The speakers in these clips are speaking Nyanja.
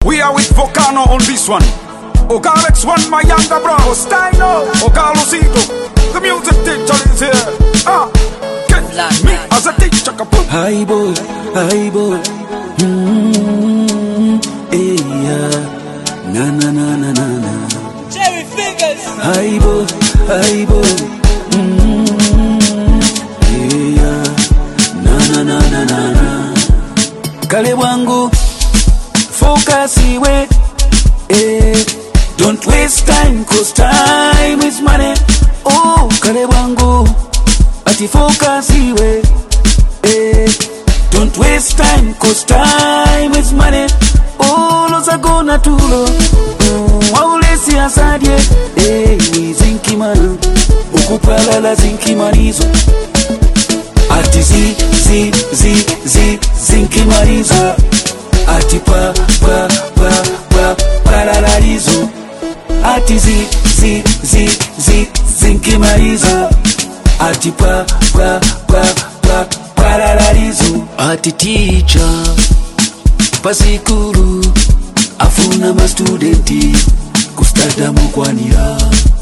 We are with Volcano on this one. Oga Alex one, my younger brother. Steino, Oga Lucito. The music teacher is here. Get me as a teacher. Hi boy, hi boy. Yeah. Na na na na na na. Jerry Fingers. Hi boy, hi boy. Yeah. Na na na na na na. Kale wangu, focus iwe. Don't waste time, cause time is money. Oh, kale wangu, ati focus iwe. Don't waste time, cause time is money. Oh, loza gona tulo. Waulesi asadye. Zinki mana. Ukupala la zinki manizo. Ati zinki manizo. Ati paralarizo. Ati zinki manizo. Ati paralarizo. Ati teacher pasikuru afuna ma studenti kustada mukwanira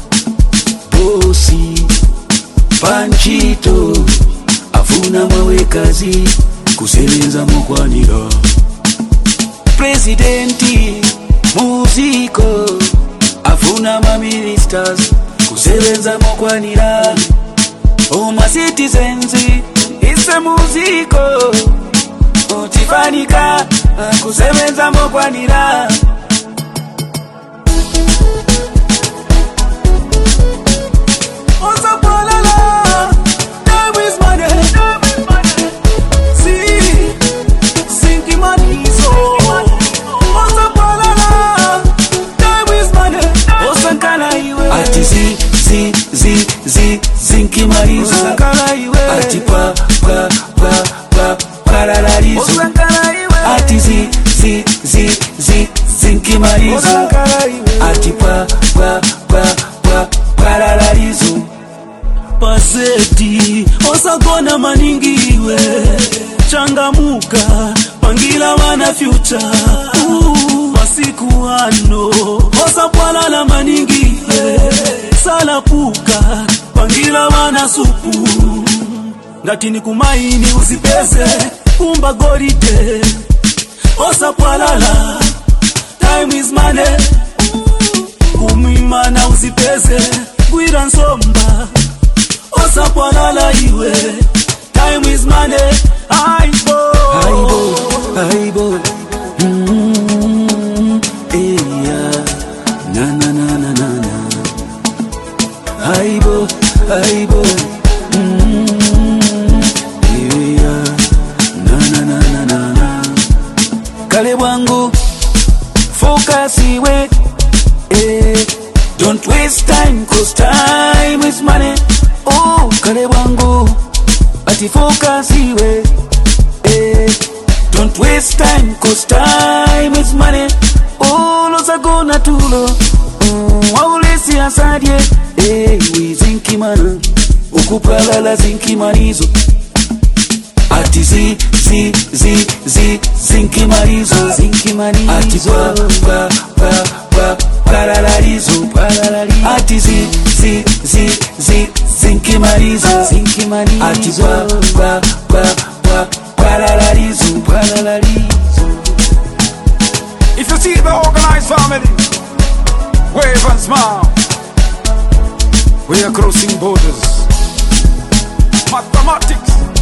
bosi panchito afuna mawekazi kusebenza mukwanira presidenti muziko afuna ma ministers kusebenza mukwanira oma citizens ise muziko utifanika kusebenza mokwanira Osapolala, time is money. Zinki manizo. Osapolala, time is money. Osankala iwe. Ati zinki manizo. Osankala iwe. Ati paralarizo. Ati zinki marizo. Ati paralarizo. Paseti osagona maningiwe. Changamuka pangila wana future. Masiku ano osapwalala maningiwe. Salapuka pangila wana supu. Ngatini kumaini usipeze kumba goride. Osapwalala, time is money. Kumimana usipeze gwira nsomba. Osapwalala iwe, time is money. Aibo, aibo. Yeah. Na na na na na na. Aibo. Kale wangu, focus iwe. Don't waste time, cause time is money. Oh, kale wangu, ati focus iwe. Don't waste time, cause time is money. Oh, loza gona tulo. Waulesi asadye. Zinki mana. Ukupala la zinki manizo. Ati zinki marizo. Ati paralarizo. Ati zinki marizo. Ati paralarizo. If you see the organized family, wave and smile. We are crossing borders. Mathematics.